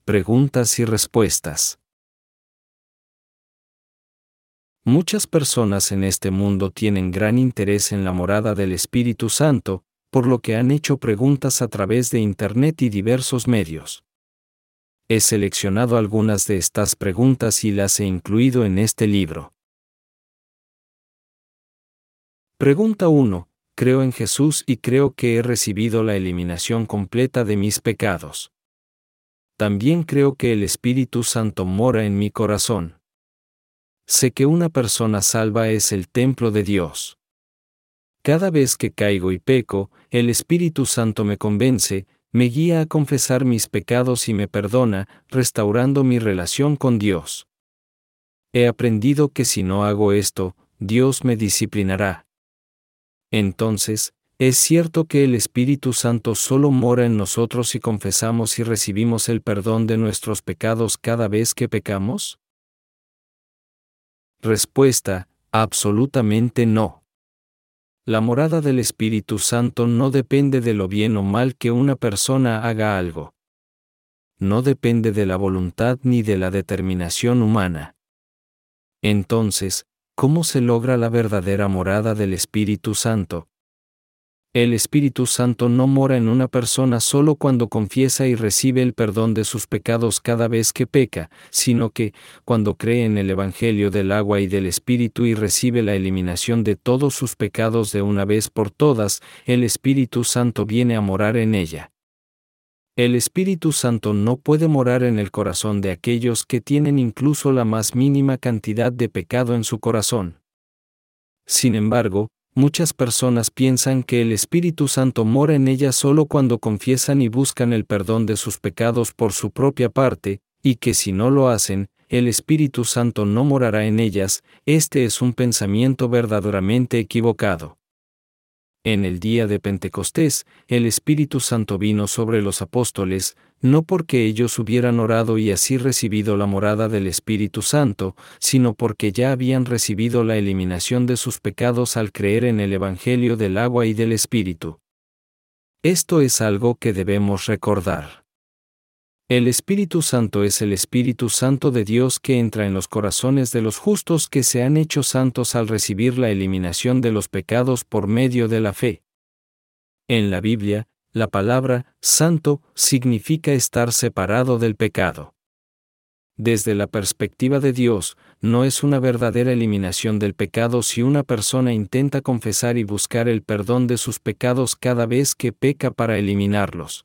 Preguntas y respuestas. Muchas personas en este mundo tienen gran interés en la morada del Espíritu Santo, por lo que han hecho preguntas a través de Internet y diversos medios. He seleccionado algunas de estas preguntas y las he incluido en este libro. Pregunta 1. Creo en Jesús y creo que he recibido la eliminación completa de mis pecados. También creo que el Espíritu Santo mora en mi corazón. Sé que una persona salva es el templo de Dios. Cada vez que caigo y peco, el Espíritu Santo me convence, me guía a confesar mis pecados y me perdona, restaurando mi relación con Dios. He aprendido que si no hago esto, Dios me disciplinará. Entonces, ¿es cierto que el Espíritu Santo solo mora en nosotros si confesamos y recibimos el perdón de nuestros pecados cada vez que pecamos? Respuesta: absolutamente no. La morada del Espíritu Santo no depende de lo bien o mal que una persona haga algo. No depende de la voluntad ni de la determinación humana. Entonces, ¿cómo se logra la verdadera morada del Espíritu Santo? El Espíritu Santo no mora en una persona solo cuando confiesa y recibe el perdón de sus pecados cada vez que peca, sino que, cuando cree en el Evangelio del agua y del Espíritu y recibe la eliminación de todos sus pecados de una vez por todas, el Espíritu Santo viene a morar en ella. El Espíritu Santo no puede morar en el corazón de aquellos que tienen incluso la más mínima cantidad de pecado en su corazón. Sin embargo, muchas personas piensan que el Espíritu Santo mora en ellas solo cuando confiesan y buscan el perdón de sus pecados por su propia parte, y que si no lo hacen, el Espíritu Santo no morará en ellas. Este es un pensamiento verdaderamente equivocado. En el día de Pentecostés, el Espíritu Santo vino sobre los apóstoles, no porque ellos hubieran orado y así recibido la morada del Espíritu Santo, sino porque ya habían recibido la eliminación de sus pecados al creer en el Evangelio del agua y del Espíritu. Esto es algo que debemos recordar. El Espíritu Santo es el Espíritu Santo de Dios que entra en los corazones de los justos que se han hecho santos al recibir la eliminación de los pecados por medio de la fe. En la Biblia, la palabra santo significa estar separado del pecado. Desde la perspectiva de Dios, no es una verdadera eliminación del pecado si una persona intenta confesar y buscar el perdón de sus pecados cada vez que peca para eliminarlos.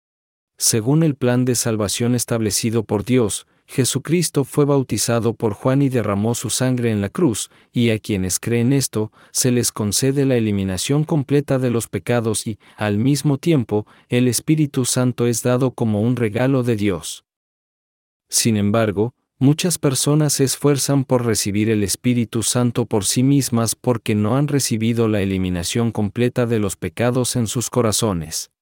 Según el plan de salvación establecido por Dios, Jesucristo fue bautizado por Juan y derramó su sangre en la cruz, y a quienes creen esto, se les concede la eliminación completa de los pecados y, al mismo tiempo, el Espíritu Santo es dado como un regalo de Dios. Sin embargo, muchas personas se esfuerzan por recibir el Espíritu Santo por sí mismas porque no han recibido la eliminación completa de los pecados en sus corazones.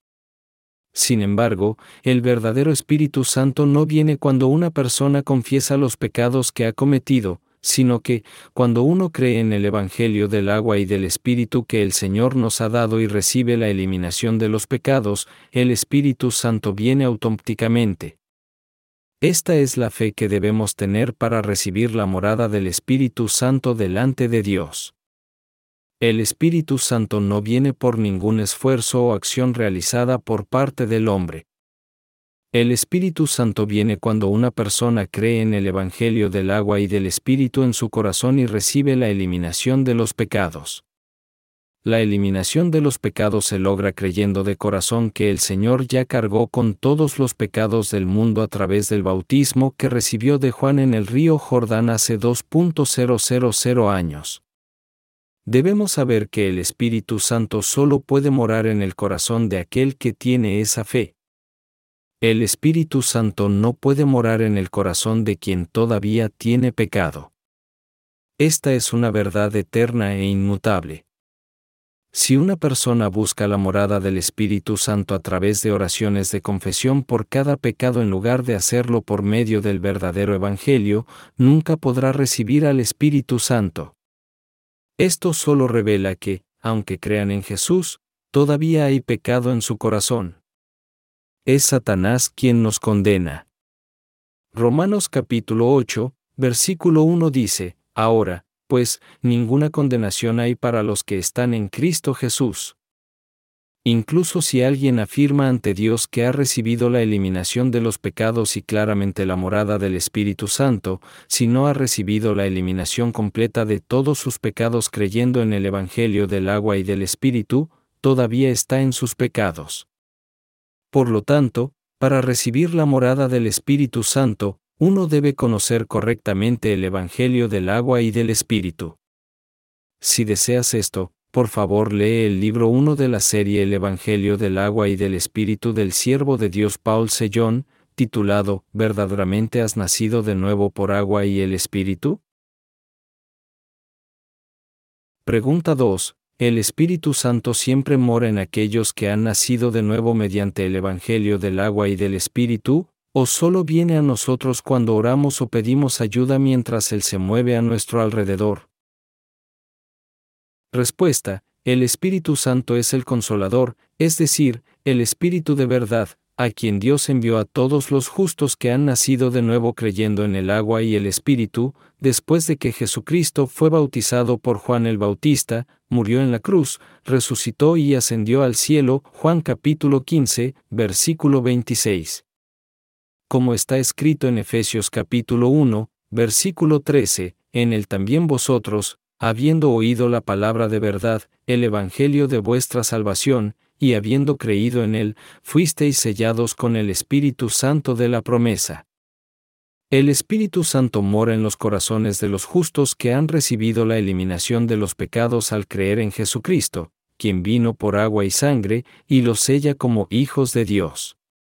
Sin embargo, el verdadero Espíritu Santo no viene cuando una persona confiesa los pecados que ha cometido, sino que, cuando uno cree en el Evangelio del agua y del Espíritu que el Señor nos ha dado y recibe la eliminación de los pecados, el Espíritu Santo viene automáticamente. Esta es la fe que debemos tener para recibir la morada del Espíritu Santo delante de Dios. El Espíritu Santo no viene por ningún esfuerzo o acción realizada por parte del hombre. El Espíritu Santo viene cuando una persona cree en el Evangelio del agua y del Espíritu en su corazón y recibe la eliminación de los pecados. La eliminación de los pecados se logra creyendo de corazón que el Señor ya cargó con todos los pecados del mundo a través del bautismo que recibió de Juan en el río Jordán hace 2.000 años. Debemos saber que el Espíritu Santo solo puede morar en el corazón de aquel que tiene esa fe. El Espíritu Santo no puede morar en el corazón de quien todavía tiene pecado. Esta es una verdad eterna e inmutable. Si una persona busca la morada del Espíritu Santo a través de oraciones de confesión por cada pecado en lugar de hacerlo por medio del verdadero Evangelio, nunca podrá recibir al Espíritu Santo. Esto solo revela que, aunque crean en Jesús, todavía hay pecado en su corazón. Es Satanás quien nos condena. Romanos capítulo 8, versículo 1 dice, ahora, pues, ninguna condenación hay para los que están en Cristo Jesús. Incluso si alguien afirma ante Dios que ha recibido la eliminación de los pecados y claramente la morada del Espíritu Santo, si no ha recibido la eliminación completa de todos sus pecados creyendo en el Evangelio del agua y del Espíritu, todavía está en sus pecados. Por lo tanto, para recibir la morada del Espíritu Santo, uno debe conocer correctamente el Evangelio del agua y del Espíritu. Si deseas esto, por favor lee el libro 1 de la serie El Evangelio del agua y del Espíritu del siervo de Dios Paul Celan, titulado ¿Verdaderamente has nacido de nuevo por agua y el Espíritu? Pregunta 2. ¿El Espíritu Santo siempre mora en aquellos que han nacido de nuevo mediante el Evangelio del agua y del Espíritu, o solo viene a nosotros cuando oramos o pedimos ayuda mientras Él se mueve a nuestro alrededor? Respuesta: el Espíritu Santo es el Consolador, es decir, el Espíritu de verdad, a quien Dios envió a todos los justos que han nacido de nuevo creyendo en el agua y el Espíritu, después de que Jesucristo fue bautizado por Juan el Bautista, murió en la cruz, resucitó y ascendió al cielo. Juan capítulo 15, versículo 26. Como está escrito en Efesios capítulo 1, versículo 13, en él también vosotros, habiendo oído la palabra de verdad, el evangelio de vuestra salvación, y habiendo creído en él, fuisteis sellados con el Espíritu Santo de la promesa. El Espíritu Santo mora en los corazones de los justos que han recibido la eliminación de los pecados al creer en Jesucristo, quien vino por agua y sangre, y los sella como hijos de Dios.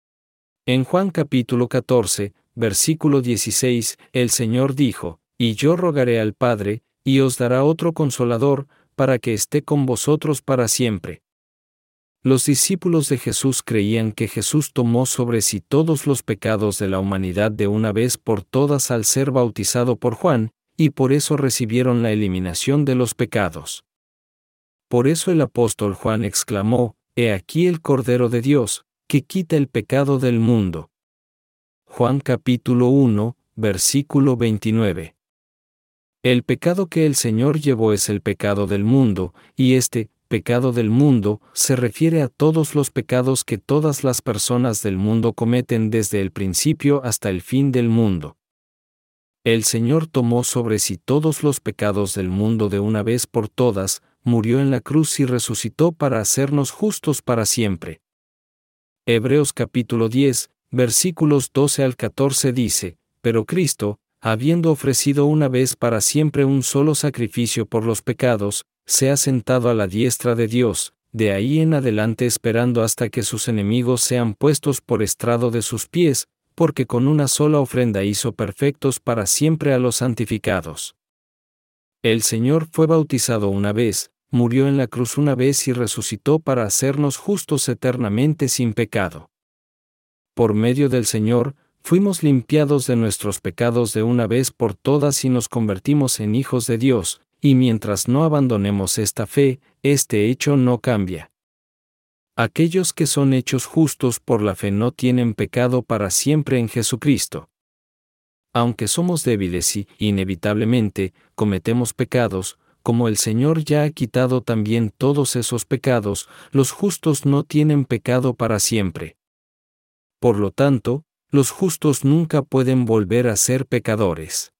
En Juan capítulo 14, versículo 16, el Señor dijo, y yo rogaré al Padre, y os dará otro Consolador, para que esté con vosotros para siempre. Los discípulos de Jesús creían que Jesús tomó sobre sí todos los pecados de la humanidad de una vez por todas al ser bautizado por Juan, y por eso recibieron la eliminación de los pecados. Por eso el apóstol Juan exclamó, «He aquí el Cordero de Dios, que quita el pecado del mundo». Juan capítulo 1, versículo 29. El pecado que el Señor llevó es el pecado del mundo, y este pecado del mundo se refiere a todos los pecados que todas las personas del mundo cometen desde el principio hasta el fin del mundo. El Señor tomó sobre sí todos los pecados del mundo de una vez por todas, murió en la cruz y resucitó para hacernos justos para siempre. Hebreos capítulo 10, versículos 12 al 14 dice, pero Cristo, habiendo ofrecido una vez para siempre un solo sacrificio por los pecados, se ha sentado a la diestra de Dios, de ahí en adelante esperando hasta que sus enemigos sean puestos por estrado de sus pies, porque con una sola ofrenda hizo perfectos para siempre a los santificados. El Señor fue bautizado una vez, murió en la cruz una vez y resucitó para hacernos justos eternamente sin pecado. Por medio del Señor, fuimos limpiados de nuestros pecados de una vez por todas y nos convertimos en hijos de Dios, y mientras no abandonemos esta fe, este hecho no cambia. Aquellos que son hechos justos por la fe no tienen pecado para siempre en Jesucristo. Aunque somos débiles y, inevitablemente, cometemos pecados, como el Señor ya ha quitado también todos esos pecados, los justos no tienen pecado para siempre. Por lo tanto, los justos nunca pueden volver a ser pecadores.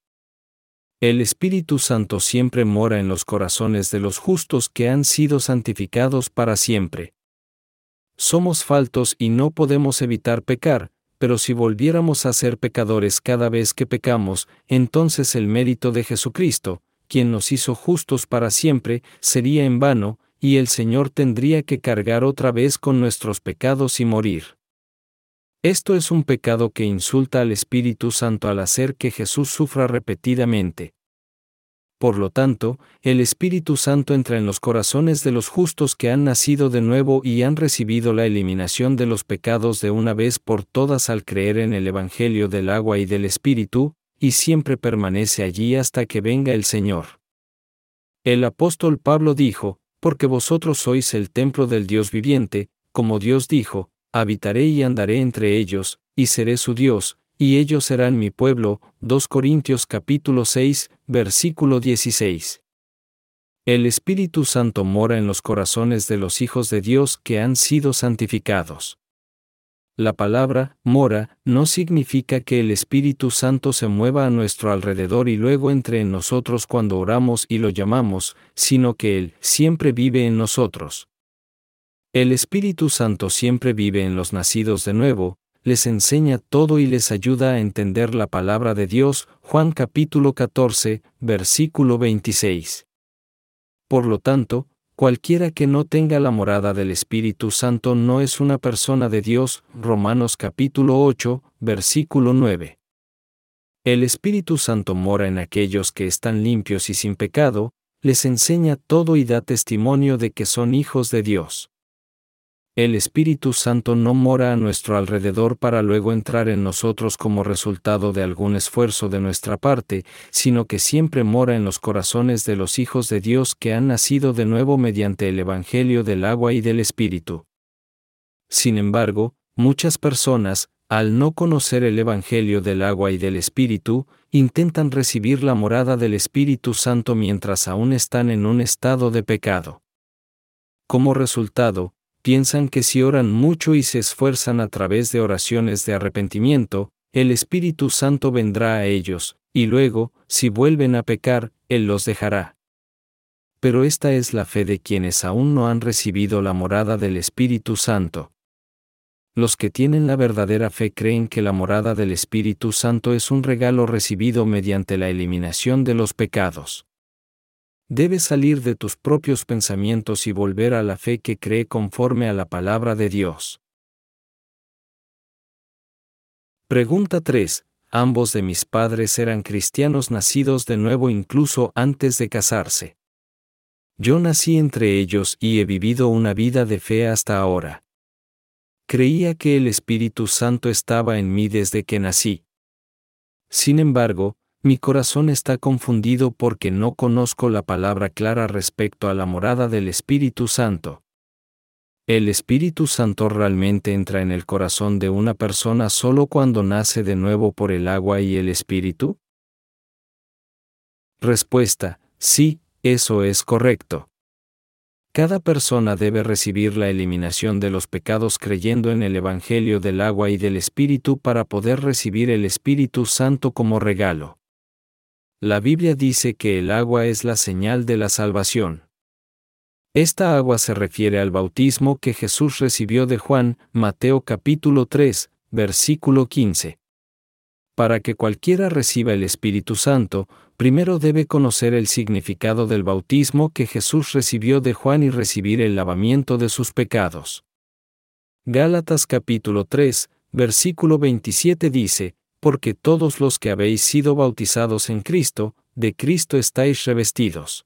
El Espíritu Santo siempre mora en los corazones de los justos que han sido santificados para siempre. Somos faltos y no podemos evitar pecar, pero si volviéramos a ser pecadores cada vez que pecamos, entonces el mérito de Jesucristo, quien nos hizo justos para siempre, sería en vano, y el Señor tendría que cargar otra vez con nuestros pecados y morir. Esto es un pecado que insulta al Espíritu Santo al hacer que Jesús sufra repetidamente. Por lo tanto, el Espíritu Santo entra en los corazones de los justos que han nacido de nuevo y han recibido la eliminación de los pecados de una vez por todas al creer en el Evangelio del agua y del Espíritu, y siempre permanece allí hasta que venga el Señor. El apóstol Pablo dijo, porque vosotros sois el templo del Dios viviente, como Dios dijo, habitaré y andaré entre ellos, y seré su Dios, y ellos serán mi pueblo. 2 Corintios capítulo 6, versículo 16. El Espíritu Santo mora en los corazones de los hijos de Dios que han sido santificados. La palabra mora no significa que el Espíritu Santo se mueva a nuestro alrededor y luego entre en nosotros cuando oramos y lo llamamos, sino que Él siempre vive en nosotros. El Espíritu Santo siempre vive en los nacidos de nuevo, les enseña todo y les ayuda a entender la palabra de Dios. Juan capítulo 14, versículo 26. Por lo tanto, cualquiera que no tenga la morada del Espíritu Santo no es una persona de Dios. Romanos capítulo 8, versículo 9. El Espíritu Santo mora en aquellos que están limpios y sin pecado, les enseña todo y da testimonio de que son hijos de Dios. El Espíritu Santo no mora a nuestro alrededor para luego entrar en nosotros como resultado de algún esfuerzo de nuestra parte, sino que siempre mora en los corazones de los hijos de Dios que han nacido de nuevo mediante el Evangelio del agua y del Espíritu. Sin embargo, muchas personas, al no conocer el Evangelio del agua y del Espíritu, intentan recibir la morada del Espíritu Santo mientras aún están en un estado de pecado. Como resultado, piensan que si oran mucho y se esfuerzan a través de oraciones de arrepentimiento, el Espíritu Santo vendrá a ellos, y luego, si vuelven a pecar, Él los dejará. Pero esta es la fe de quienes aún no han recibido la morada del Espíritu Santo. Los que tienen la verdadera fe creen que la morada del Espíritu Santo es un regalo recibido mediante la eliminación de los pecados. Debes salir de tus propios pensamientos y volver a la fe que cree conforme a la palabra de Dios. Pregunta 3. ¿Ambos de mis padres eran cristianos nacidos de nuevo incluso antes de casarse? Yo nací entre ellos y he vivido una vida de fe hasta ahora. Creía que el Espíritu Santo estaba en mí desde que nací. Sin embargo, mi corazón está confundido porque no conozco la palabra clara respecto a la morada del Espíritu Santo. ¿El Espíritu Santo realmente entra en el corazón de una persona solo cuando nace de nuevo por el agua y el Espíritu? Respuesta: sí, eso es correcto. Cada persona debe recibir la eliminación de los pecados creyendo en el Evangelio del agua y del Espíritu para poder recibir el Espíritu Santo como regalo. La Biblia dice que el agua es la señal de la salvación. Esta agua se refiere al bautismo que Jesús recibió de Juan, Mateo capítulo 3, versículo 15. Para que cualquiera reciba el Espíritu Santo, primero debe conocer el significado del bautismo que Jesús recibió de Juan y recibir el lavamiento de sus pecados. Gálatas capítulo 3, versículo 27 dice: porque todos los que habéis sido bautizados en Cristo, de Cristo estáis revestidos.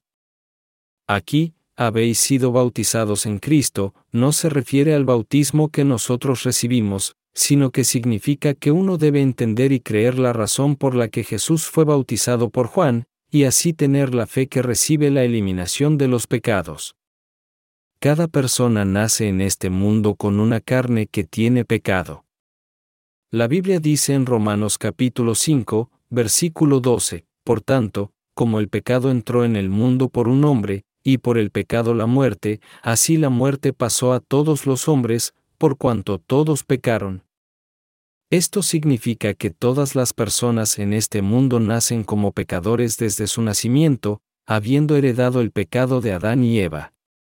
Aquí, habéis sido bautizados en Cristo, no se refiere al bautismo que nosotros recibimos, sino que significa que uno debe entender y creer la razón por la que Jesús fue bautizado por Juan, y así tener la fe que recibe la eliminación de los pecados. Cada persona nace en este mundo con una carne que tiene pecado. La Biblia dice en Romanos capítulo 5, versículo 12, por tanto, como el pecado entró en el mundo por un hombre, y por el pecado la muerte, así la muerte pasó a todos los hombres, por cuanto todos pecaron. Esto significa que todas las personas en este mundo nacen como pecadores desde su nacimiento, habiendo heredado el pecado de Adán y Eva.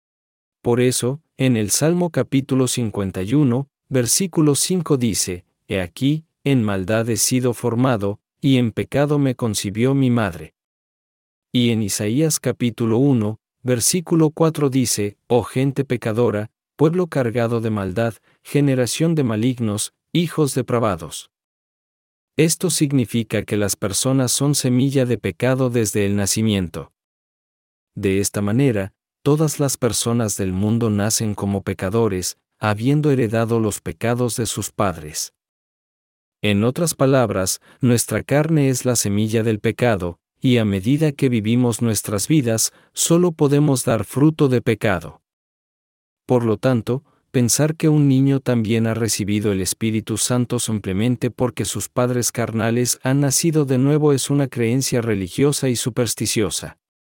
Por eso, en el Salmo capítulo 51, versículo 5 dice: He aquí, en maldad he sido formado, y en pecado me concibió mi madre. Y en Isaías capítulo 1, versículo 4 dice: Oh gente pecadora, pueblo cargado de maldad, generación de malignos, hijos depravados. Esto significa que las personas son semilla de pecado desde el nacimiento. De esta manera, todas las personas del mundo nacen como pecadores, habiendo heredado los pecados de sus padres. En otras palabras, nuestra carne es la semilla del pecado, y a medida que vivimos nuestras vidas, solo podemos dar fruto de pecado. Por lo tanto, pensar que un niño también ha recibido el Espíritu Santo simplemente porque sus padres carnales han nacido de nuevo es una creencia religiosa y supersticiosa.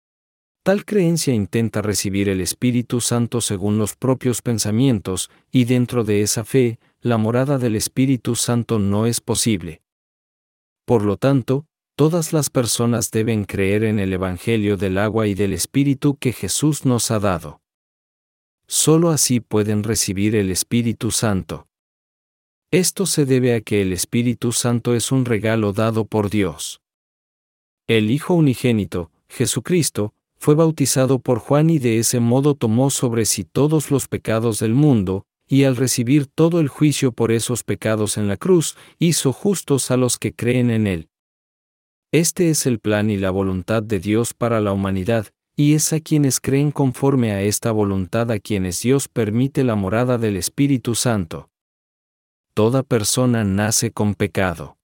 Tal creencia intenta recibir el Espíritu Santo según los propios pensamientos, y dentro de esa fe, la morada del Espíritu Santo no es posible. Por lo tanto, todas las personas deben creer en el Evangelio del agua y del Espíritu que Jesús nos ha dado. Solo así pueden recibir el Espíritu Santo. Esto se debe a que el Espíritu Santo es un regalo dado por Dios. El Hijo unigénito, Jesucristo, fue bautizado por Juan y de ese modo tomó sobre sí todos los pecados del mundo, y al recibir todo el juicio por esos pecados en la cruz, hizo justos a los que creen en él. Este es el plan y la voluntad de Dios para la humanidad, y es a quienes creen conforme a esta voluntad a quienes Dios permite la morada del Espíritu Santo. Toda persona nace con pecado.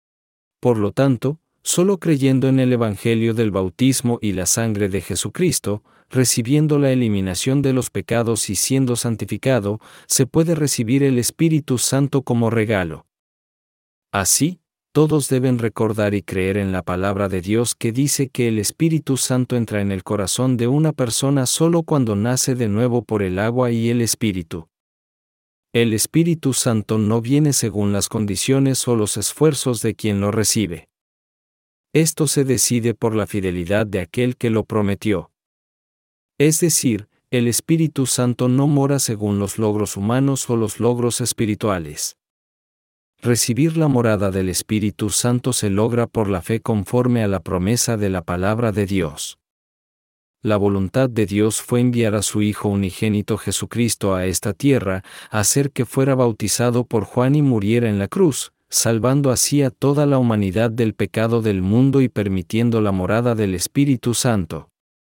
Por lo tanto, solo creyendo en el Evangelio del bautismo y la sangre de Jesucristo, recibiendo la eliminación de los pecados y siendo santificado, se puede recibir el Espíritu Santo como regalo. Así, todos deben recordar y creer en la palabra de Dios que dice que el Espíritu Santo entra en el corazón de una persona solo cuando nace de nuevo por el agua y el Espíritu. El Espíritu Santo no viene según las condiciones o los esfuerzos de quien lo recibe. Esto se decide por la fidelidad de aquel que lo prometió. Es decir, el Espíritu Santo no mora según los logros humanos o los logros espirituales. Recibir la morada del Espíritu Santo se logra por la fe conforme a la promesa de la palabra de Dios. La voluntad de Dios fue enviar a su Hijo unigénito Jesucristo a esta tierra, hacer que fuera bautizado por Juan y muriera en la cruz, salvando así a toda la humanidad del pecado del mundo y permitiendo la morada del Espíritu Santo.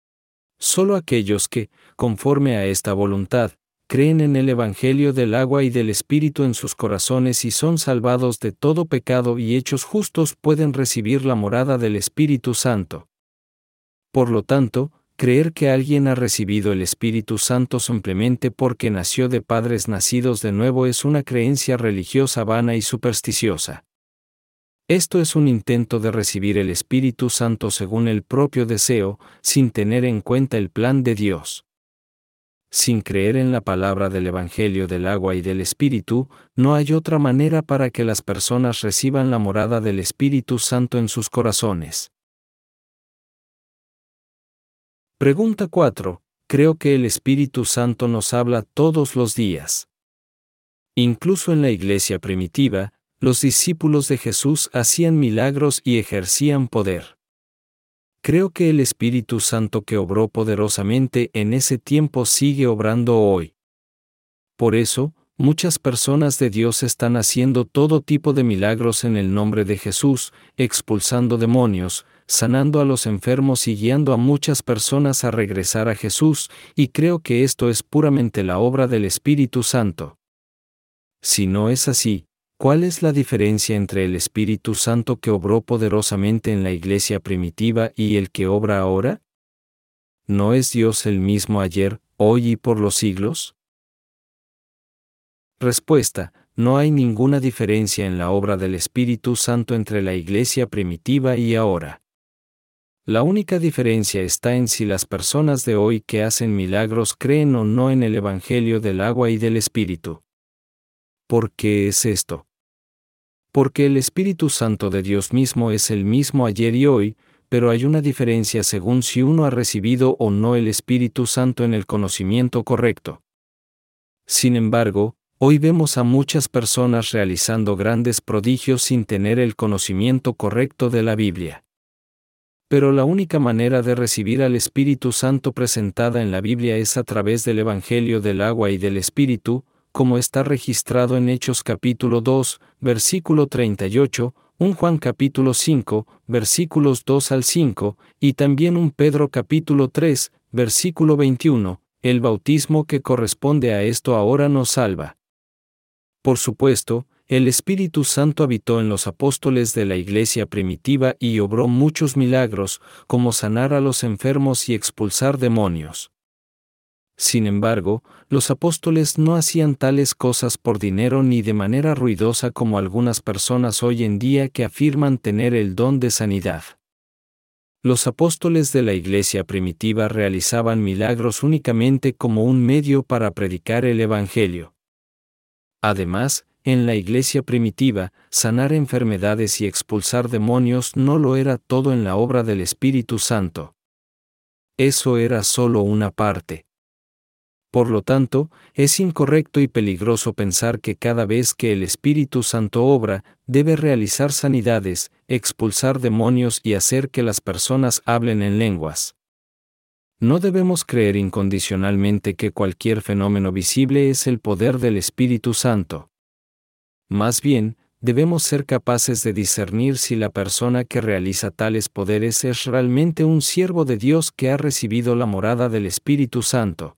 Solo aquellos que, conforme a esta voluntad, creen en el Evangelio del agua y del Espíritu en sus corazones y son salvados de todo pecado y hechos justos pueden recibir la morada del Espíritu Santo. Por lo tanto, creer que alguien ha recibido el Espíritu Santo simplemente porque nació de padres nacidos de nuevo es una creencia religiosa vana y supersticiosa. Esto es un intento de recibir el Espíritu Santo según el propio deseo, sin tener en cuenta el plan de Dios. Sin creer en la palabra del Evangelio del agua y del Espíritu, no hay otra manera para que las personas reciban la morada del Espíritu Santo en sus corazones. Pregunta 4. Creo que el Espíritu Santo nos habla todos los días. Incluso en la iglesia primitiva, los discípulos de Jesús hacían milagros y ejercían poder. Creo que el Espíritu Santo que obró poderosamente en ese tiempo sigue obrando hoy. Por eso, muchas personas de Dios están haciendo todo tipo de milagros en el nombre de Jesús, expulsando demonios, sanando a los enfermos y guiando a muchas personas a regresar a Jesús, y creo que esto es puramente la obra del Espíritu Santo. Si no es así, ¿cuál es la diferencia entre el Espíritu Santo que obró poderosamente en la iglesia primitiva y el que obra ahora? ¿No es Dios el mismo ayer, hoy y por los siglos? Respuesta: no hay ninguna diferencia en la obra del Espíritu Santo entre la iglesia primitiva y ahora. La única diferencia está en si las personas de hoy que hacen milagros creen o no en el Evangelio del agua y del Espíritu. ¿Por qué es esto? Porque el Espíritu Santo de Dios mismo es el mismo ayer y hoy, pero hay una diferencia según si uno ha recibido o no el Espíritu Santo en el conocimiento correcto. Sin embargo, hoy vemos a muchas personas realizando grandes prodigios sin tener el conocimiento correcto de la Biblia. Pero la única manera de recibir al Espíritu Santo presentada en la Biblia es a través del Evangelio del agua y del Espíritu, como está registrado en Hechos capítulo 2, versículo 38, 1 Juan capítulo 5, versículos 2 al 5, y también 1 Pedro capítulo 3, versículo 21, el bautismo que corresponde a esto ahora nos salva. Por supuesto, el Espíritu Santo habitó en los apóstoles de la iglesia primitiva y obró muchos milagros, como sanar a los enfermos y expulsar demonios. Sin embargo, los apóstoles no hacían tales cosas por dinero ni de manera ruidosa como algunas personas hoy en día que afirman tener el don de sanidad. Los apóstoles de la iglesia primitiva realizaban milagros únicamente como un medio para predicar el Evangelio. Además, en la iglesia primitiva, sanar enfermedades y expulsar demonios no lo era todo en la obra del Espíritu Santo. Eso era solo una parte. Por lo tanto, es incorrecto y peligroso pensar que cada vez que el Espíritu Santo obra, debe realizar sanidades, expulsar demonios y hacer que las personas hablen en lenguas. No debemos creer incondicionalmente que cualquier fenómeno visible es el poder del Espíritu Santo. Más bien, debemos ser capaces de discernir si la persona que realiza tales poderes es realmente un siervo de Dios que ha recibido la morada del Espíritu Santo.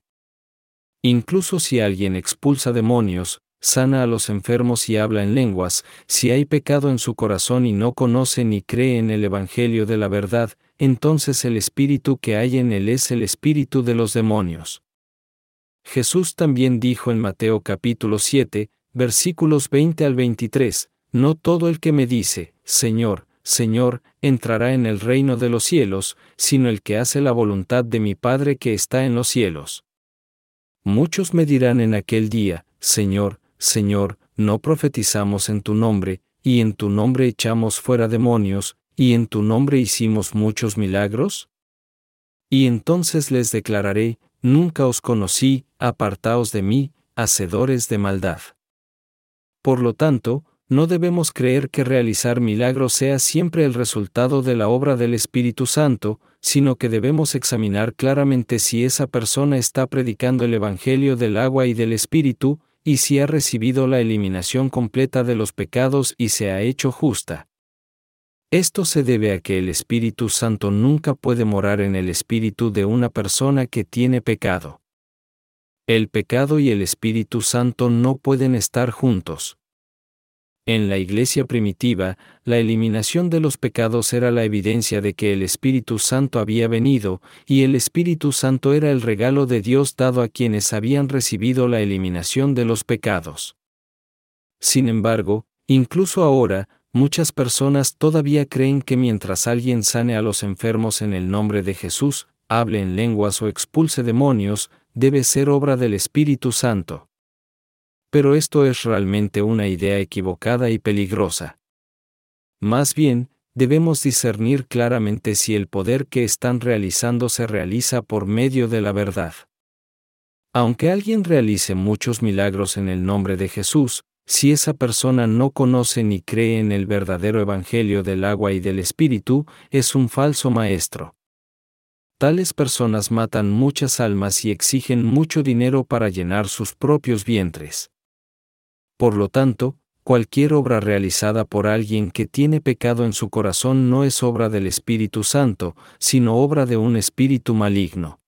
Incluso si alguien expulsa demonios, sana a los enfermos y habla en lenguas, si hay pecado en su corazón y no conoce ni cree en el Evangelio de la verdad, entonces el espíritu que hay en él es el espíritu de los demonios. Jesús también dijo en Mateo capítulo 7, versículos 20 al 23, «No todo el que me dice, Señor, Señor, entrará en el reino de los cielos, sino el que hace la voluntad de mi Padre que está en los cielos». Muchos me dirán en aquel día, Señor, Señor, ¿no profetizamos en tu nombre, y en tu nombre echamos fuera demonios, y en tu nombre hicimos muchos milagros? Y entonces les declararé, nunca os conocí, apartaos de mí, hacedores de maldad. Por lo tanto, no debemos creer que realizar milagros sea siempre el resultado de la obra del Espíritu Santo, sino que debemos examinar claramente si esa persona está predicando el Evangelio del agua y del Espíritu, y si ha recibido la eliminación completa de los pecados y se ha hecho justa. Esto se debe a que el Espíritu Santo nunca puede morar en el espíritu de una persona que tiene pecado. El pecado y el Espíritu Santo no pueden estar juntos. En la iglesia primitiva, la eliminación de los pecados era la evidencia de que el Espíritu Santo había venido, y el Espíritu Santo era el regalo de Dios dado a quienes habían recibido la eliminación de los pecados. Sin embargo, incluso ahora, muchas personas todavía creen que mientras alguien sane a los enfermos en el nombre de Jesús, hable en lenguas o expulse demonios, debe ser obra del Espíritu Santo. Pero esto es realmente una idea equivocada y peligrosa. Más bien, debemos discernir claramente si el poder que están realizando se realiza por medio de la verdad. Aunque alguien realice muchos milagros en el nombre de Jesús, si esa persona no conoce ni cree en el verdadero Evangelio del agua y del Espíritu, es un falso maestro. Tales personas matan muchas almas y exigen mucho dinero para llenar sus propios vientres. Por lo tanto, cualquier obra realizada por alguien que tiene pecado en su corazón no es obra del Espíritu Santo, sino obra de un espíritu maligno.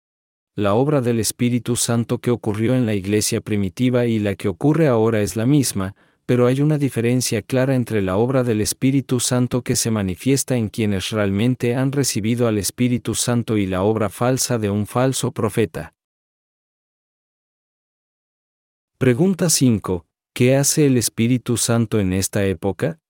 La obra del Espíritu Santo que ocurrió en la iglesia primitiva y la que ocurre ahora es la misma, pero hay una diferencia clara entre la obra del Espíritu Santo que se manifiesta en quienes realmente han recibido al Espíritu Santo y la obra falsa de un falso profeta. Pregunta 5. ¿Qué hace el Espíritu Santo en esta época?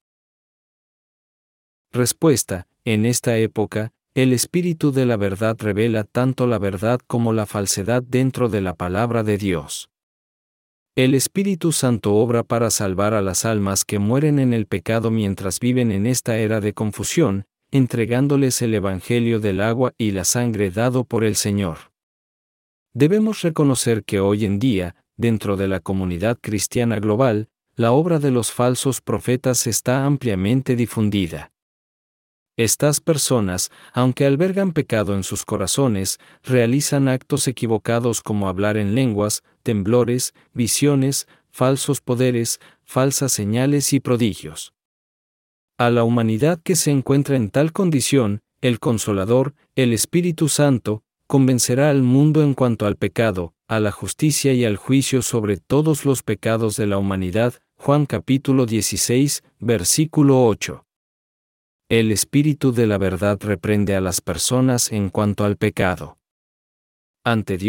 Respuesta: en esta época, el Espíritu de la verdad revela tanto la verdad como la falsedad dentro de la palabra de Dios. El Espíritu Santo obra para salvar a las almas que mueren en el pecado mientras viven en esta era de confusión, entregándoles el Evangelio del agua y la sangre dado por el Señor. Debemos reconocer que hoy en día, dentro de la comunidad cristiana global, la obra de los falsos profetas está ampliamente difundida. Estas personas, aunque albergan pecado en sus corazones, realizan actos equivocados como hablar en lenguas, temblores, visiones, falsos poderes, falsas señales y prodigios. A la humanidad que se encuentra en tal condición, el Consolador, el Espíritu Santo, convencerá al mundo en cuanto al pecado, a la justicia y al juicio sobre todos los pecados de la humanidad. Juan capítulo 16, versículo 8. El Espíritu de la verdad reprende a las personas en cuanto al pecado. Ante Dios,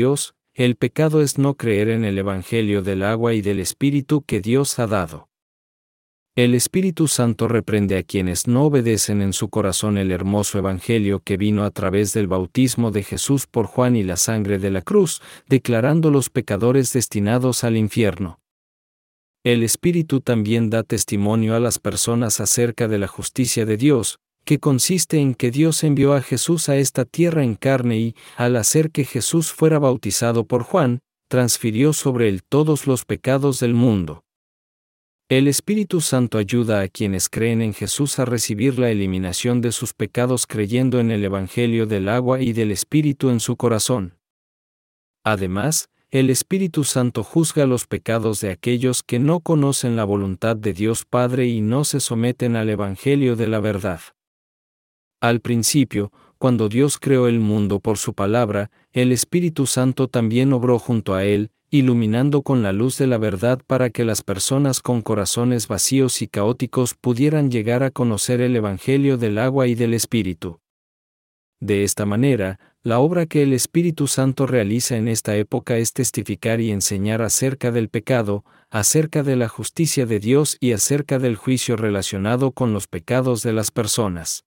el pecado es no creer en el Evangelio del agua y del Espíritu que Dios ha dado. El Espíritu Santo reprende a quienes no obedecen en su corazón el hermoso Evangelio que vino a través del bautismo de Jesús por Juan y la sangre de la cruz, declarando los pecadores destinados al infierno. El Espíritu también da testimonio a las personas acerca de la justicia de Dios, que consiste en que Dios envió a Jesús a esta tierra en carne y, al hacer que Jesús fuera bautizado por Juan, transfirió sobre él todos los pecados del mundo. El Espíritu Santo ayuda a quienes creen en Jesús a recibir la eliminación de sus pecados creyendo en el Evangelio del agua y del Espíritu en su corazón. Además, el Espíritu Santo juzga los pecados de aquellos que no conocen la voluntad de Dios Padre y no se someten al Evangelio de la verdad. Al principio, cuando Dios creó el mundo por su palabra, el Espíritu Santo también obró junto a él, iluminando con la luz de la verdad para que las personas con corazones vacíos y caóticos pudieran llegar a conocer el Evangelio del agua y del Espíritu. De esta manera, la obra que el Espíritu Santo realiza en esta época es testificar y enseñar acerca del pecado, acerca de la justicia de Dios y acerca del juicio relacionado con los pecados de las personas.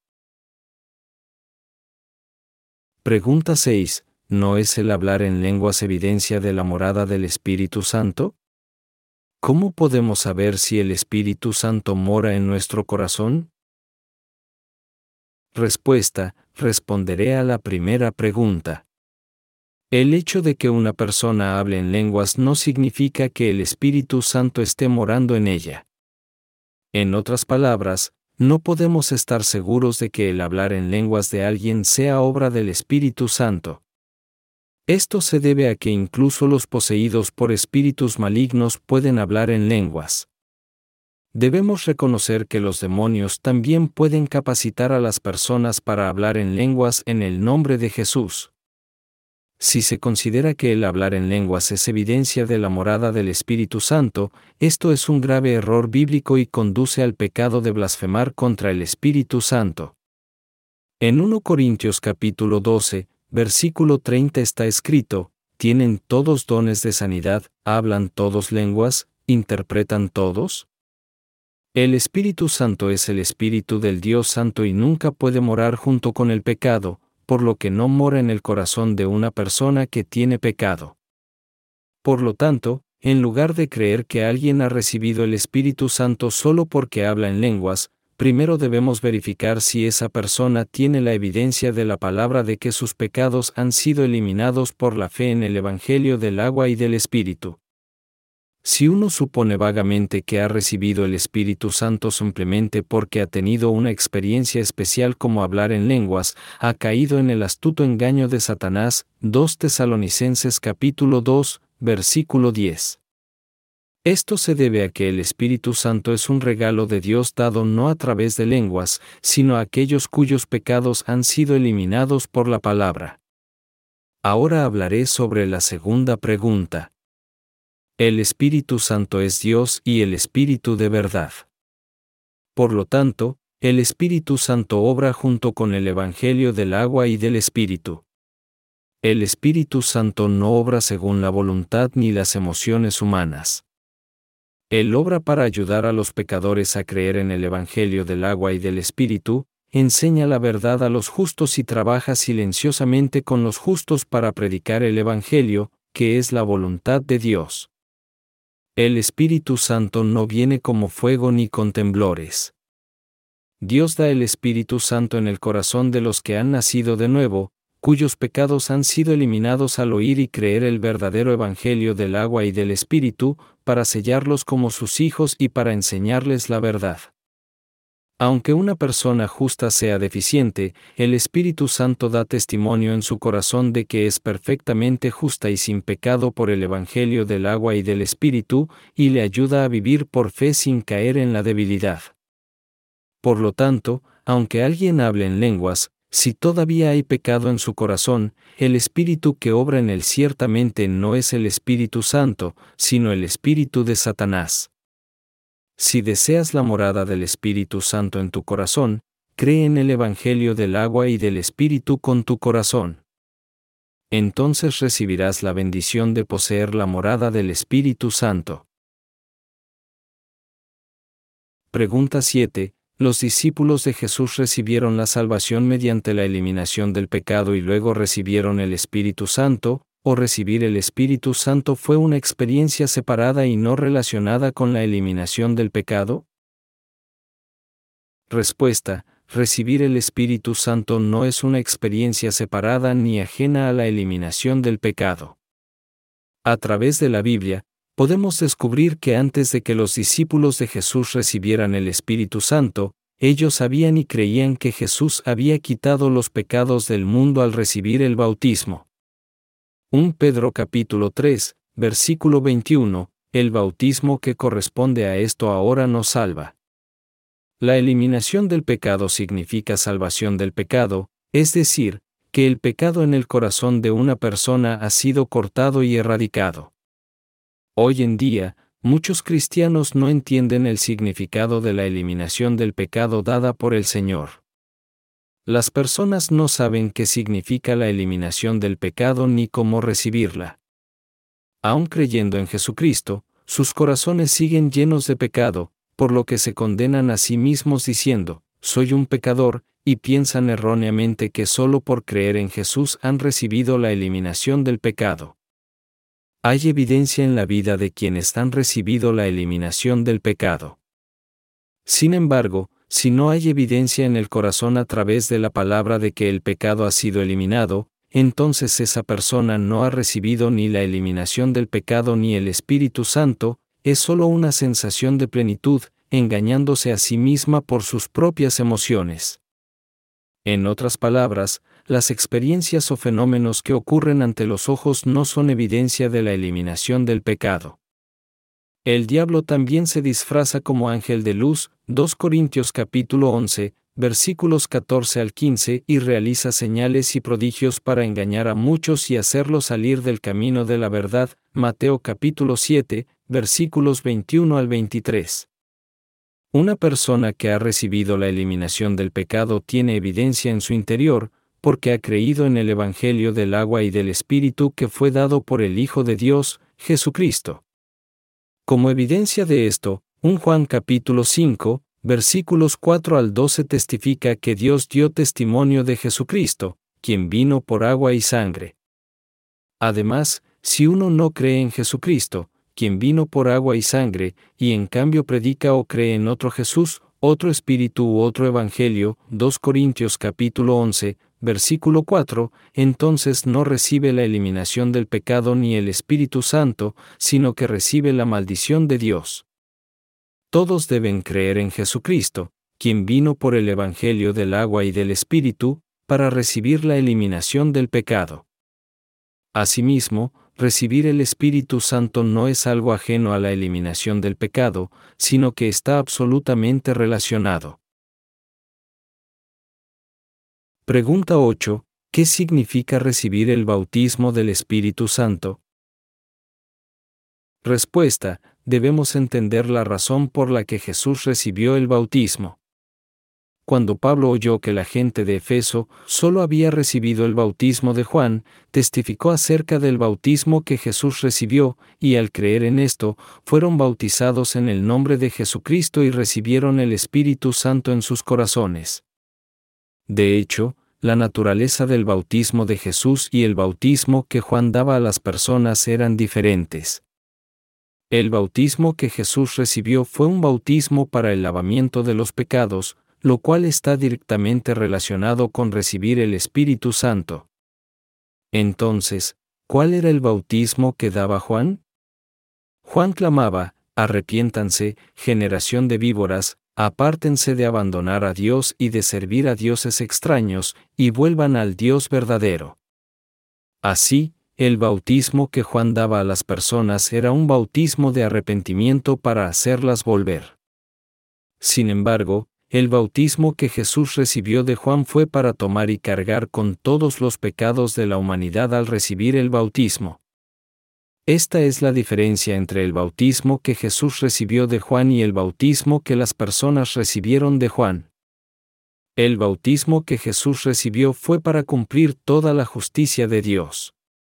Pregunta 6. ¿No es el hablar en lenguas evidencia de la morada del Espíritu Santo? ¿Cómo podemos saber si el Espíritu Santo mora en nuestro corazón? Respuesta: responderé a la primera pregunta. El hecho de que una persona hable en lenguas no significa que el Espíritu Santo esté morando en ella. En otras palabras, no podemos estar seguros de que el hablar en lenguas de alguien sea obra del Espíritu Santo. Esto se debe a que incluso los poseídos por espíritus malignos pueden hablar en lenguas. Debemos reconocer que los demonios también pueden capacitar a las personas para hablar en lenguas en el nombre de Jesús. Si se considera que el hablar en lenguas es evidencia de la morada del Espíritu Santo, esto es un grave error bíblico y conduce al pecado de blasfemar contra el Espíritu Santo. En 1 Corintios capítulo 12, versículo 30 está escrito: ¿tienen todos dones de sanidad, hablan todos lenguas, interpretan todos? El Espíritu Santo es el Espíritu del Dios Santo y nunca puede morar junto con el pecado, por lo que no mora en el corazón de una persona que tiene pecado. Por lo tanto, en lugar de creer que alguien ha recibido el Espíritu Santo solo porque habla en lenguas, primero debemos verificar si esa persona tiene la evidencia de la palabra de que sus pecados han sido eliminados por la fe en el Evangelio del agua y del Espíritu. Si uno supone vagamente que ha recibido el Espíritu Santo simplemente porque ha tenido una experiencia especial como hablar en lenguas, ha caído en el astuto engaño de Satanás. 2 Tesalonicenses capítulo 2, versículo 10. Esto se debe a que el Espíritu Santo es un regalo de Dios dado no a través de lenguas, sino a aquellos cuyos pecados han sido eliminados por la palabra. Ahora hablaré sobre la segunda pregunta. El Espíritu Santo es Dios y el Espíritu de verdad. Por lo tanto, el Espíritu Santo obra junto con el Evangelio del agua y del Espíritu. El Espíritu Santo no obra según la voluntad ni las emociones humanas. Él obra para ayudar a los pecadores a creer en el Evangelio del agua y del Espíritu, enseña la verdad a los justos y trabaja silenciosamente con los justos para predicar el Evangelio, que es la voluntad de Dios. El Espíritu Santo no viene como fuego ni con temblores. Dios da el Espíritu Santo en el corazón de los que han nacido de nuevo, cuyos pecados han sido eliminados al oír y creer el verdadero Evangelio del agua y del Espíritu, para sellarlos como sus hijos y para enseñarles la verdad. Aunque una persona justa sea deficiente, el Espíritu Santo da testimonio en su corazón de que es perfectamente justa y sin pecado por el Evangelio del agua y del Espíritu, y le ayuda a vivir por fe sin caer en la debilidad. Por lo tanto, aunque alguien hable en lenguas, si todavía hay pecado en su corazón, el Espíritu que obra en él ciertamente no es el Espíritu Santo, sino el Espíritu de Satanás. Si deseas la morada del Espíritu Santo en tu corazón, cree en el Evangelio del agua y del Espíritu con tu corazón. Entonces recibirás la bendición de poseer la morada del Espíritu Santo. Pregunta 7. ¿Los discípulos de Jesús recibieron la salvación mediante la eliminación del pecado y luego recibieron el Espíritu Santo, o recibir el Espíritu Santo fue una experiencia separada y no relacionada con la eliminación del pecado? Respuesta: recibir el Espíritu Santo no es una experiencia separada ni ajena a la eliminación del pecado. A través de la Biblia, podemos descubrir que antes de que los discípulos de Jesús recibieran el Espíritu Santo, ellos sabían y creían que Jesús había quitado los pecados del mundo al recibir el bautismo. 1 Pedro capítulo 3, versículo 21, el bautismo que corresponde a esto ahora nos salva. La eliminación del pecado significa salvación del pecado, es decir, que el pecado en el corazón de una persona ha sido cortado y erradicado. Hoy en día, muchos cristianos no entienden el significado de la eliminación del pecado dada por el Señor. Las personas no saben qué significa la eliminación del pecado ni cómo recibirla. Aun creyendo en Jesucristo, sus corazones siguen llenos de pecado, por lo que se condenan a sí mismos diciendo, «Soy un pecador», y piensan erróneamente que solo por creer en Jesús han recibido la eliminación del pecado. Hay evidencia en la vida de quienes han recibido la eliminación del pecado. Sin embargo, si no hay evidencia en el corazón a través de la palabra de que el pecado ha sido eliminado, entonces esa persona no ha recibido ni la eliminación del pecado ni el Espíritu Santo, es solo una sensación de plenitud, engañándose a sí misma por sus propias emociones. En otras palabras, las experiencias o fenómenos que ocurren ante los ojos no son evidencia de la eliminación del pecado. El diablo también se disfraza como ángel de luz, 2 Corintios capítulo 11, versículos 14 al 15, y realiza señales y prodigios para engañar a muchos y hacerlos salir del camino de la verdad, Mateo capítulo 7, versículos 21 al 23. Una persona que ha recibido la eliminación del pecado tiene evidencia en su interior, porque ha creído en el Evangelio del agua y del Espíritu que fue dado por el Hijo de Dios, Jesucristo. Como evidencia de esto, 1 Juan capítulo 5, versículos 4 al 12 testifica que Dios dio testimonio de Jesucristo, quien vino por agua y sangre. Además, si uno no cree en Jesucristo, quien vino por agua y sangre, y en cambio predica o cree en otro Jesús, otro Espíritu u otro Evangelio, 2 Corintios capítulo 11, versículo 4, entonces no recibe la eliminación del pecado ni el Espíritu Santo, sino que recibe la maldición de Dios. Todos deben creer en Jesucristo, quien vino por el Evangelio del agua y del Espíritu, para recibir la eliminación del pecado. Asimismo, recibir el Espíritu Santo no es algo ajeno a la eliminación del pecado, sino que está absolutamente relacionado. Pregunta 8. ¿Qué significa recibir el bautismo del Espíritu Santo? Respuesta: debemos entender la razón por la que Jesús recibió el bautismo. Cuando Pablo oyó que la gente de Efeso solo había recibido el bautismo de Juan, testificó acerca del bautismo que Jesús recibió, y al creer en esto, fueron bautizados en el nombre de Jesucristo y recibieron el Espíritu Santo en sus corazones. De hecho, la naturaleza del bautismo de Jesús y el bautismo que Juan daba a las personas eran diferentes. El bautismo que Jesús recibió fue un bautismo para el lavamiento de los pecados, lo cual está directamente relacionado con recibir el Espíritu Santo. Entonces, ¿cuál era el bautismo que daba Juan? Juan clamaba: «Arrepiéntanse, generación de víboras, apártense de abandonar a Dios y de servir a dioses extraños, y vuelvan al Dios verdadero». Así, el bautismo que Juan daba a las personas era un bautismo de arrepentimiento para hacerlas volver. Sin embargo, el bautismo que Jesús recibió de Juan fue para tomar y cargar con todos los pecados de la humanidad al recibir el bautismo. Esta es la diferencia entre el bautismo que Jesús recibió de Juan y el bautismo que las personas recibieron de Juan. El bautismo que Jesús recibió fue para cumplir toda la justicia de Dios.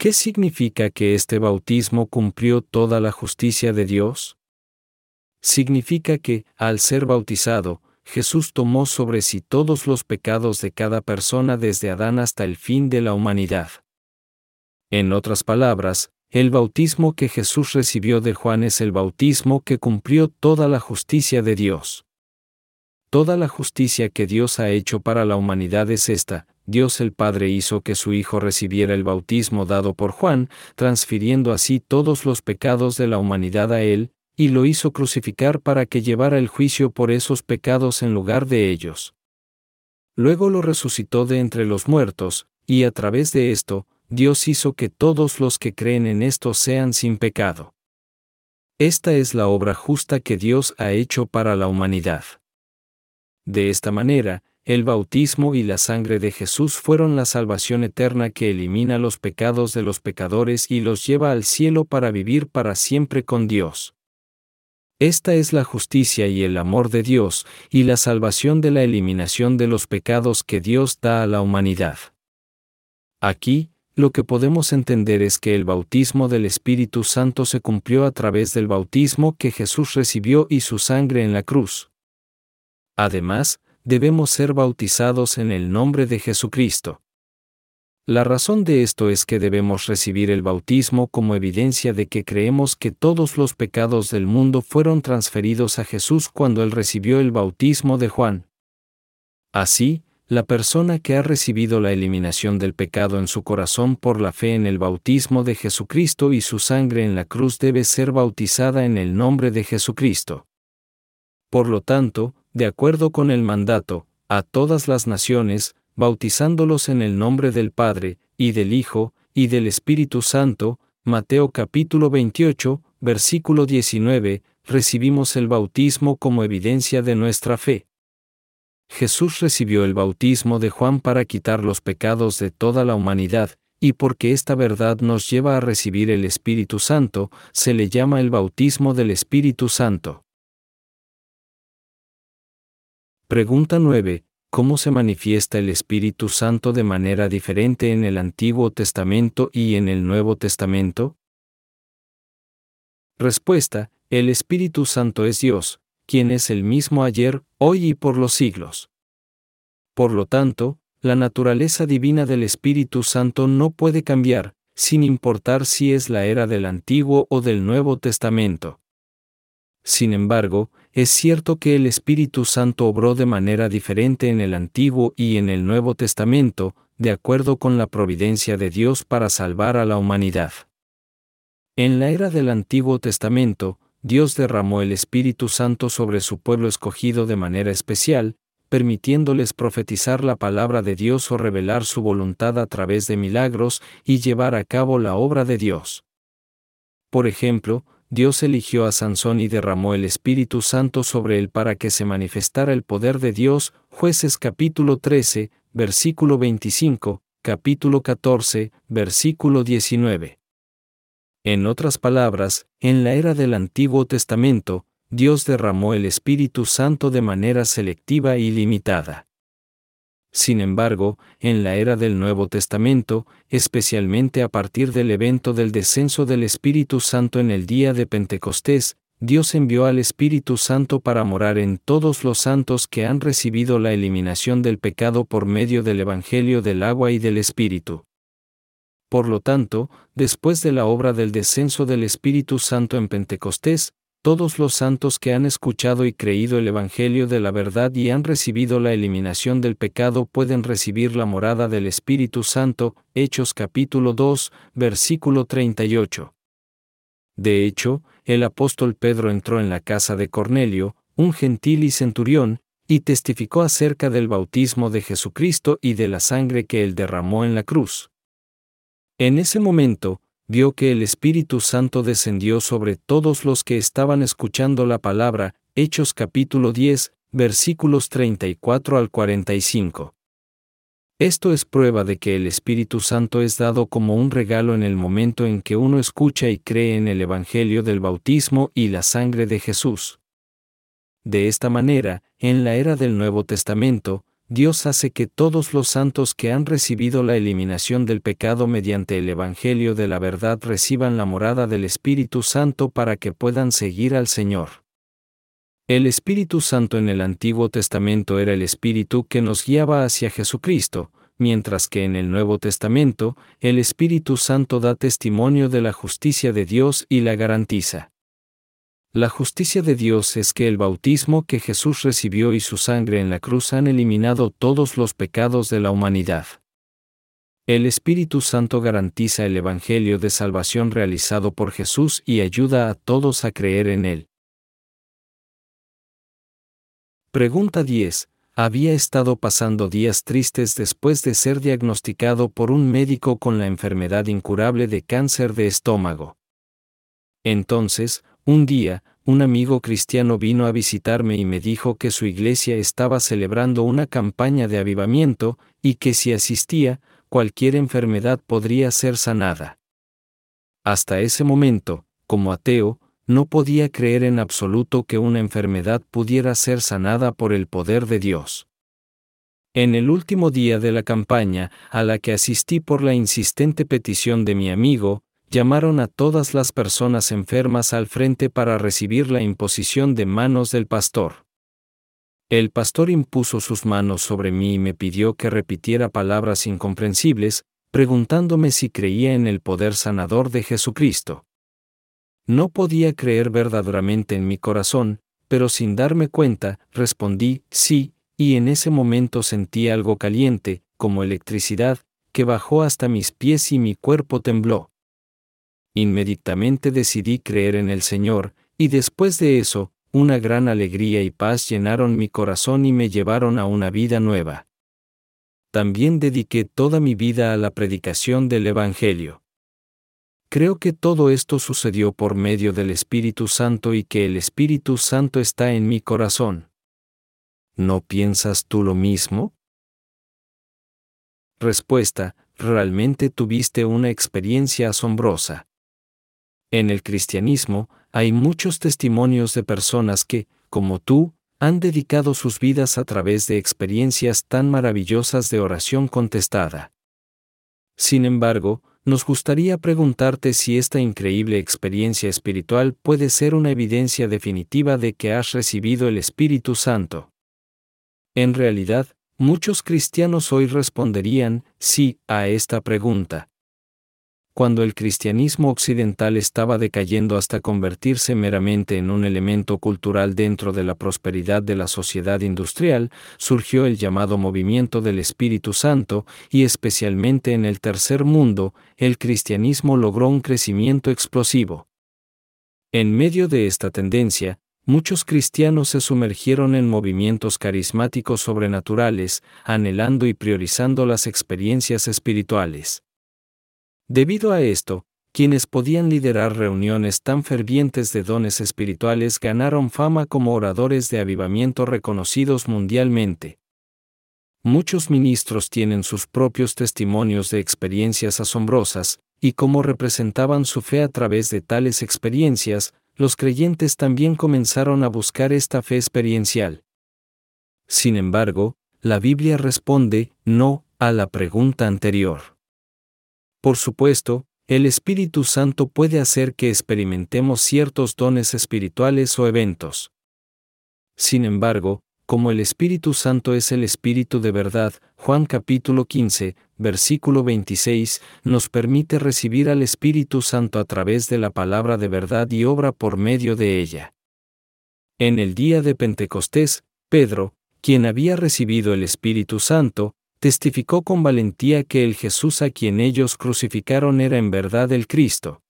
¿Qué significa que este bautismo cumplió toda la justicia de Dios? Significa que, al ser bautizado, Jesús tomó sobre sí todos los pecados de cada persona desde Adán hasta el fin de la humanidad. En otras palabras, el bautismo que Jesús recibió de Juan es el bautismo que cumplió toda la justicia de Dios. Toda la justicia que Dios ha hecho para la humanidad es esta: Dios el Padre hizo que su Hijo recibiera el bautismo dado por Juan, transfiriendo así todos los pecados de la humanidad a él, y lo hizo crucificar para que llevara el juicio por esos pecados en lugar de ellos. Luego lo resucitó de entre los muertos, y a través de esto, Dios hizo que todos los que creen en esto sean sin pecado. Esta es la obra justa que Dios ha hecho para la humanidad. De esta manera, el bautismo y la sangre de Jesús fueron la salvación eterna que elimina los pecados de los pecadores y los lleva al cielo para vivir para siempre con Dios. Esta es la justicia y el amor de Dios, y la salvación de la eliminación de los pecados que Dios da a la humanidad. Aquí, lo que podemos entender es que el bautismo del Espíritu Santo se cumplió a través del bautismo que Jesús recibió y su sangre en la cruz. Además, debemos ser bautizados en el nombre de Jesucristo. La razón de esto es que debemos recibir el bautismo como evidencia de que creemos que todos los pecados del mundo fueron transferidos a Jesús cuando Él recibió el bautismo de Juan. Así, la persona que ha recibido la eliminación del pecado en su corazón por la fe en el bautismo de Jesucristo y su sangre en la cruz debe ser bautizada en el nombre de Jesucristo. Por lo tanto, de acuerdo con el mandato, a todas las naciones, bautizándolos en el nombre del Padre, y del Hijo, y del Espíritu Santo, Mateo capítulo 28, versículo 19, recibimos el bautismo como evidencia de nuestra fe. Jesús recibió el bautismo de Juan para quitar los pecados de toda la humanidad, y porque esta verdad nos lleva a recibir el Espíritu Santo, se le llama el bautismo del Espíritu Santo. Pregunta 9. ¿Cómo se manifiesta el Espíritu Santo de manera diferente en el Antiguo Testamento y en el Nuevo Testamento? Respuesta: el Espíritu Santo es Dios, quien es el mismo ayer, hoy y por los siglos. Por lo tanto, la naturaleza divina del Espíritu Santo no puede cambiar, sin importar si es la era del Antiguo o del Nuevo Testamento. Sin embargo, es cierto que el Espíritu Santo obró de manera diferente en el Antiguo y en el Nuevo Testamento, de acuerdo con la providencia de Dios para salvar a la humanidad. En la era del Antiguo Testamento, Dios derramó el Espíritu Santo sobre su pueblo escogido de manera especial, permitiéndoles profetizar la palabra de Dios o revelar su voluntad a través de milagros y llevar a cabo la obra de Dios. Por ejemplo, Dios eligió a Sansón y derramó el Espíritu Santo sobre él para que se manifestara el poder de Dios, Jueces capítulo 13, versículo 25, capítulo 14, versículo 19. En otras palabras, en la era del Antiguo Testamento, Dios derramó el Espíritu Santo de manera selectiva y limitada. Sin embargo, en la era del Nuevo Testamento, especialmente a partir del evento del descenso del Espíritu Santo en el día de Pentecostés, Dios envió al Espíritu Santo para morar en todos los santos que han recibido la eliminación del pecado por medio del Evangelio del agua y del Espíritu. Por lo tanto, después de la obra del descenso del Espíritu Santo en Pentecostés, todos los santos que han escuchado y creído el Evangelio de la verdad y han recibido la eliminación del pecado pueden recibir la morada del Espíritu Santo, Hechos capítulo 2, versículo 38. De hecho, el apóstol Pedro entró en la casa de Cornelio, un gentil y centurión, y testificó acerca del bautismo de Jesucristo y de la sangre que él derramó en la cruz. En ese momento, vio que el Espíritu Santo descendió sobre todos los que estaban escuchando la palabra, Hechos capítulo 10, versículos 34 al 45. Esto es prueba de que el Espíritu Santo es dado como un regalo en el momento en que uno escucha y cree en el Evangelio del bautismo y la sangre de Jesús. De esta manera, en la era del Nuevo Testamento, Dios hace que todos los santos que han recibido la eliminación del pecado mediante el Evangelio de la verdad reciban la morada del Espíritu Santo para que puedan seguir al Señor. El Espíritu Santo en el Antiguo Testamento era el Espíritu que nos guiaba hacia Jesucristo, mientras que en el Nuevo Testamento, el Espíritu Santo da testimonio de la justicia de Dios y la garantiza. La justicia de Dios es que el bautismo que Jesús recibió y su sangre en la cruz han eliminado todos los pecados de la humanidad. El Espíritu Santo garantiza el Evangelio de salvación realizado por Jesús y ayuda a todos a creer en él. Pregunta 10. Había estado pasando días tristes después de ser diagnosticado por un médico con la enfermedad incurable de cáncer de estómago. Entonces, un día, un amigo cristiano vino a visitarme y me dijo que su iglesia estaba celebrando una campaña de avivamiento, y que si asistía, cualquier enfermedad podría ser sanada. Hasta ese momento, como ateo, no podía creer en absoluto que una enfermedad pudiera ser sanada por el poder de Dios. En el último día de la campaña, a la que asistí por la insistente petición de mi amigo, llamaron a todas las personas enfermas al frente para recibir la imposición de manos del pastor. El pastor impuso sus manos sobre mí y me pidió que repitiera palabras incomprensibles, preguntándome si creía en el poder sanador de Jesucristo. No podía creer verdaderamente en mi corazón, pero sin darme cuenta, respondí, sí, y en ese momento sentí algo caliente, como electricidad, que bajó hasta mis pies y mi cuerpo tembló. Inmediatamente decidí creer en el Señor, y después de eso, una gran alegría y paz llenaron mi corazón y me llevaron a una vida nueva. También dediqué toda mi vida a la predicación del Evangelio. Creo que todo esto sucedió por medio del Espíritu Santo y que el Espíritu Santo está en mi corazón. ¿No piensas tú lo mismo? Respuesta: realmente tuviste una experiencia asombrosa. En el cristianismo, hay muchos testimonios de personas que, como tú, han dedicado sus vidas a través de experiencias tan maravillosas de oración contestada. Sin embargo, nos gustaría preguntarte si esta increíble experiencia espiritual puede ser una evidencia definitiva de que has recibido el Espíritu Santo. En realidad, muchos cristianos hoy responderían sí a esta pregunta. Cuando el cristianismo occidental estaba decayendo hasta convertirse meramente en un elemento cultural dentro de la prosperidad de la sociedad industrial, surgió el llamado movimiento del Espíritu Santo, y especialmente en el Tercer Mundo, el cristianismo logró un crecimiento explosivo. En medio de esta tendencia, muchos cristianos se sumergieron en movimientos carismáticos sobrenaturales, anhelando y priorizando las experiencias espirituales. Debido a esto, quienes podían liderar reuniones tan fervientes de dones espirituales ganaron fama como oradores de avivamiento reconocidos mundialmente. Muchos ministros tienen sus propios testimonios de experiencias asombrosas, y como representaban su fe a través de tales experiencias, los creyentes también comenzaron a buscar esta fe experiencial. Sin embargo, la Biblia responde no a la pregunta anterior. Por supuesto, el Espíritu Santo puede hacer que experimentemos ciertos dones espirituales o eventos. Sin embargo, como el Espíritu Santo es el Espíritu de verdad, Juan capítulo 15, versículo 26, nos permite recibir al Espíritu Santo a través de la palabra de verdad y obra por medio de ella. En el día de Pentecostés, Pedro, quien había recibido el Espíritu Santo, testificó con valentía que el Jesús a quien ellos crucificaron era en verdad el Cristo.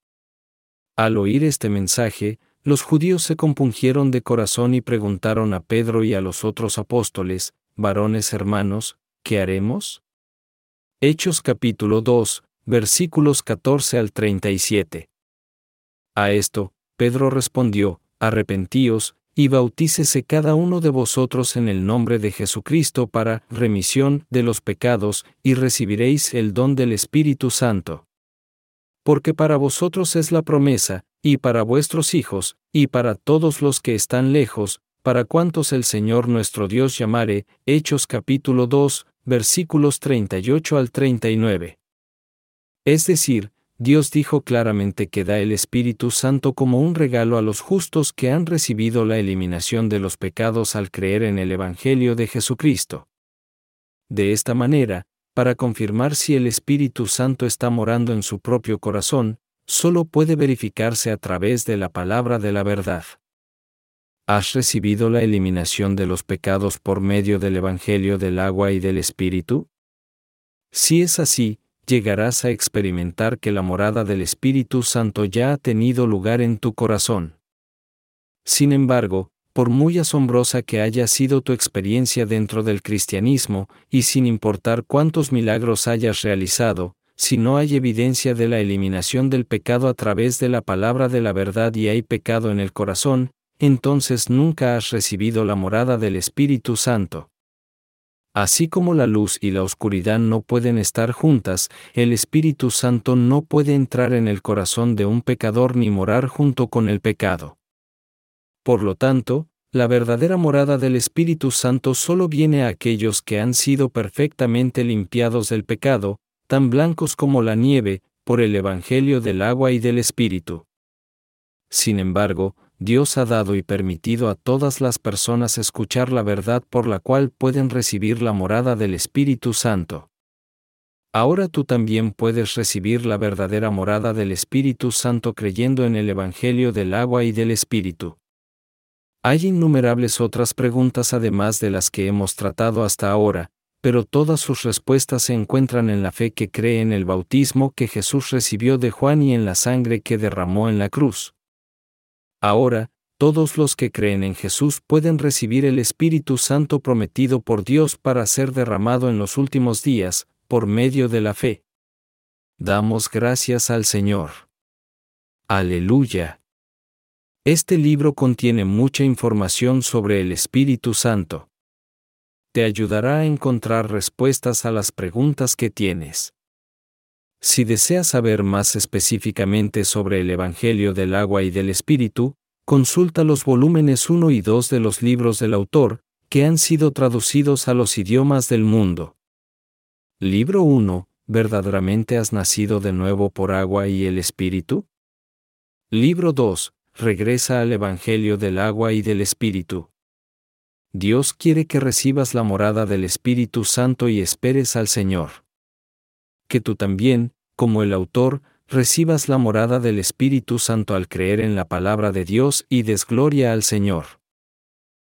Al oír este mensaje, los judíos se compungieron de corazón y preguntaron a Pedro y a los otros apóstoles: «Varones hermanos, ¿qué haremos?». Hechos capítulo 2, versículos 14 al 37. A esto, Pedro respondió: «Arrepentíos, y bautícese cada uno de vosotros en el nombre de Jesucristo para remisión de los pecados, y recibiréis el don del Espíritu Santo. Porque para vosotros es la promesa, y para vuestros hijos, y para todos los que están lejos, para cuantos el Señor nuestro Dios llamare. Hechos capítulo 2, versículos 38 al 39. Es decir, Dios dijo claramente que da el Espíritu Santo como un regalo a los justos que han recibido la eliminación de los pecados al creer en el Evangelio de Jesucristo. De esta manera, para confirmar si el Espíritu Santo está morando en su propio corazón, solo puede verificarse a través de la palabra de la verdad. ¿Has recibido la eliminación de los pecados por medio del Evangelio del agua y del Espíritu? Si es así, llegarás a experimentar que la morada del Espíritu Santo ya ha tenido lugar en tu corazón. Sin embargo, por muy asombrosa que haya sido tu experiencia dentro del cristianismo, y sin importar cuántos milagros hayas realizado, si no hay evidencia de la eliminación del pecado a través de la palabra de la verdad y hay pecado en el corazón, entonces nunca has recibido la morada del Espíritu Santo. Así como la luz y la oscuridad no pueden estar juntas, el Espíritu Santo no puede entrar en el corazón de un pecador ni morar junto con el pecado. Por lo tanto, la verdadera morada del Espíritu Santo solo viene a aquellos que han sido perfectamente limpiados del pecado, tan blancos como la nieve, por el Evangelio del agua y del Espíritu. Sin embargo, Dios ha dado y permitido a todas las personas escuchar la verdad por la cual pueden recibir la morada del Espíritu Santo. Ahora tú también puedes recibir la verdadera morada del Espíritu Santo creyendo en el Evangelio del agua y del Espíritu. Hay innumerables otras preguntas además de las que hemos tratado hasta ahora, pero todas sus respuestas se encuentran en la fe que cree en el bautismo que Jesús recibió de Juan y en la sangre que derramó en la cruz. Ahora, todos los que creen en Jesús pueden recibir el Espíritu Santo prometido por Dios para ser derramado en los últimos días, por medio de la fe. Damos gracias al Señor. Aleluya. Este libro contiene mucha información sobre el Espíritu Santo. Te ayudará a encontrar respuestas a las preguntas que tienes. Si deseas saber más específicamente sobre el Evangelio del agua y del Espíritu, consulta los volúmenes 1 y 2 de los libros del autor, que han sido traducidos a los idiomas del mundo. Libro 1. ¿Verdaderamente has nacido de nuevo por agua y el Espíritu? Libro 2. Regresa al Evangelio del agua y del Espíritu. Dios quiere que recibas la morada del Espíritu Santo y esperes al Señor. Que tú también, como el autor, recibas la morada del Espíritu Santo al creer en la palabra de Dios y des gloria al Señor.